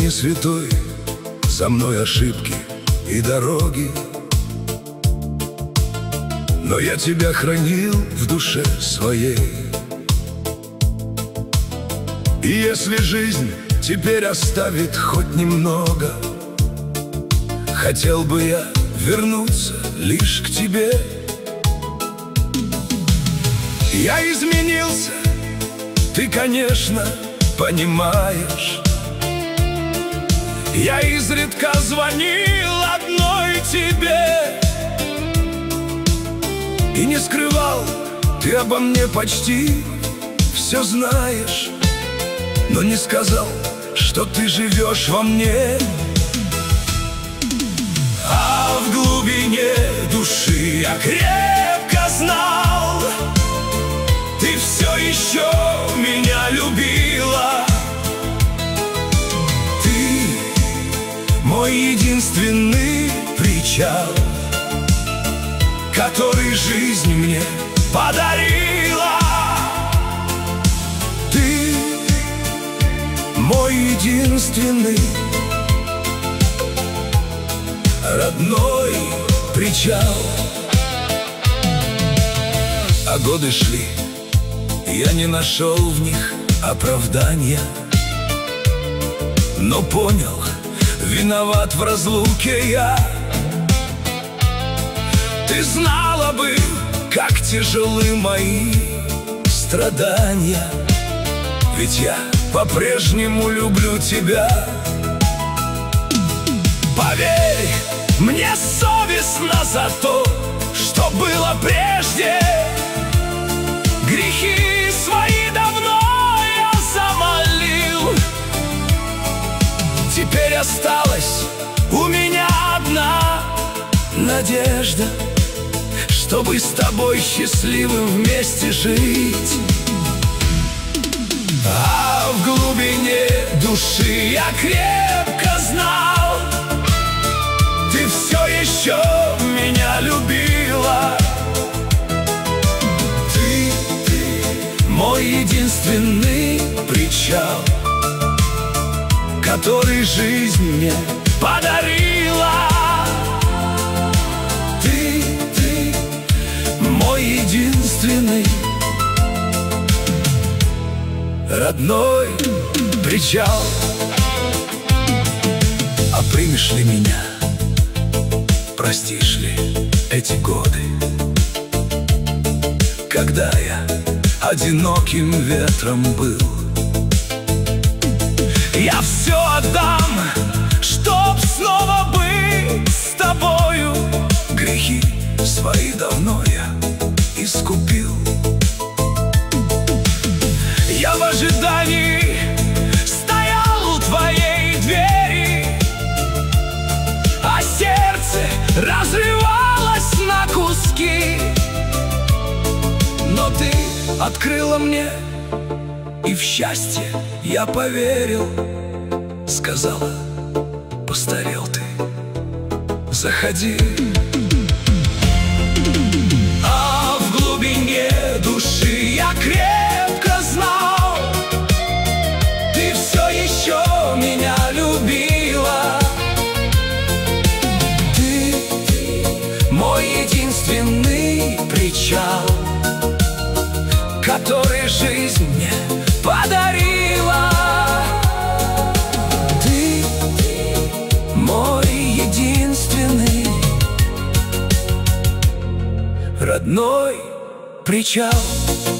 не святой, за мной ошибки и дороги, но я тебя хранил в душе своей. И если жизнь теперь оставит хоть немного, хотел бы я вернуться лишь к тебе. Я изменился, ты, конечно, понимаешь. Я изредка звонил одной тебе и не скрывал, ты обо мне почти все знаешь, но не сказал, что ты живешь во мне. А в глубине души я крепко знал, ты все еще меня любила. Ты мой единственный причал, который жизнь мне подарила. Ты мой единственный родной причал. А годы шли, я не нашел в них оправдания, но понял, виноват в разлуке я. Ты знала бы, как тяжелы мои страдания, ведь я по-прежнему люблю тебя. Поверь, мне совестно за то, что было прежде. Грехи свои давно я замолил. Теперь осталась у меня одна надежда, чтобы с тобой счастливым вместе жить. А в глубине души я крепко знал, ты все еще меня любила. Ты мой единственный причал, который жизнь мне подарила. Ты мой единственный родной причал. А примешь ли меня, простишь ли эти годы, когда я одиноким ветром был? Я все отдам, чтоб снова быть с тобою. Грехи свои давно я искупил. Я в ожидании стоял у твоей двери, а сердце разрывалось на куски. Но ты открыла мне, и в счастье я поверил. Сказала, постарел ты, заходи. А в глубине души я крепко знал, ты все еще меня любила. Ты мой единственный причал, который жизнь мне подарила. Ты мой единственный родной причал.